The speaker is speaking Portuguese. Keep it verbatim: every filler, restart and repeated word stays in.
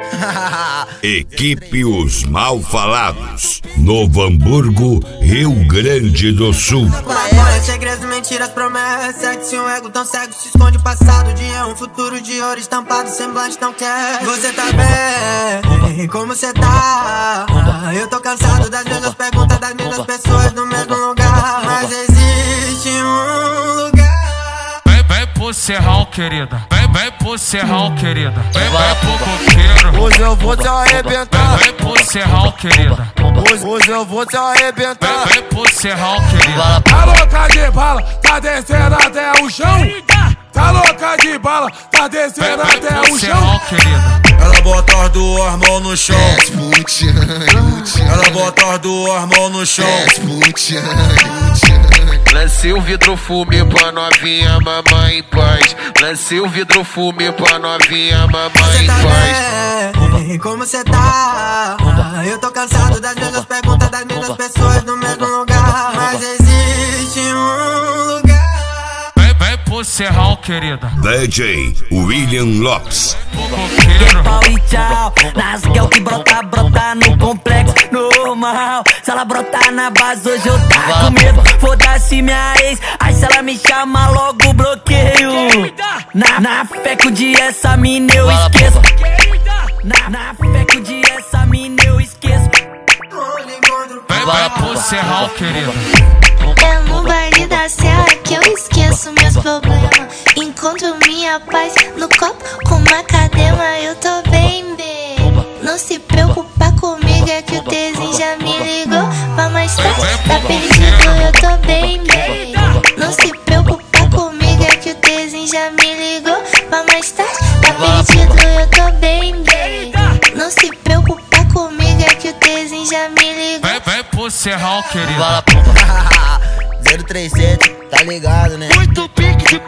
Equipe Os Malfalados, Novo Hamburgo, Rio Grande do Sul. Segredos, mentiras, promessas. Sexo e um ego tão cego se esconde o passado de eu. Um futuro de ouro estampado, semblante não quer. Você tá bem? Como você tá? Eu tô cansado das mesmas perguntas, das mesmas pessoas no mesmo lugar. Mas existe um lugar. Vem, vem pro serrão, querida. Vem, vem pro serrão, querida. Vem, vem pro coqueiro. Hoje eu vou te arrebentar. Vem, vem pro serrão, querida. Hoje, hoje eu vou te arrebentar. Vem, vem pro serrão, querida. Tá louca de bala, tá descendo até o chão. Tá louca de bala, tá descendo Vem, vem até pro o chão. serrão, querida. Ela bota as duas mãos no chão. Ela bota as duas mãos no chão. Lancei o vidro fume pra novinha, mamãe em paz. Lancei o vidro fume pra novinha, mamãe em paz. Bem, como você tá? Eu tô cansado das mesmas perguntas, das mesmas pessoas no mesmo lugar. Mas existe um lugar. Vem, vem pro serrão, querida. D J William Lopes. Coqueiro. Pau e tchau, nas girl que brota, brota no complexo normal. Se ela brotar na base hoje eu tá com medo. Foda-se minha ex, aí se ela me chama logo bloqueio. Na, na fé que o dia essa mina eu esqueço. Na, na fé que o dia essa mina eu esqueço. Vem, vem pro serrão, querida. É no baile da serra que eu esqueço meus problemas. Encontro minha paz no copo com uma cadela. Eu tô bem, bem. Não se preocupa comigo, é que o Tzinho já me ligou. Vai mais tarde, tá perdido, eu tô bem, bem. Não se preocupa comigo, é que o Tzinho já me ligou. Vai mais tarde, tá perdido, eu tô bem, bem. Não se preocupa comigo, é que o Tzinho já me ligou. Vem, vem pro serrão, querida. zero três sete, tá ligado, né? Muito pique de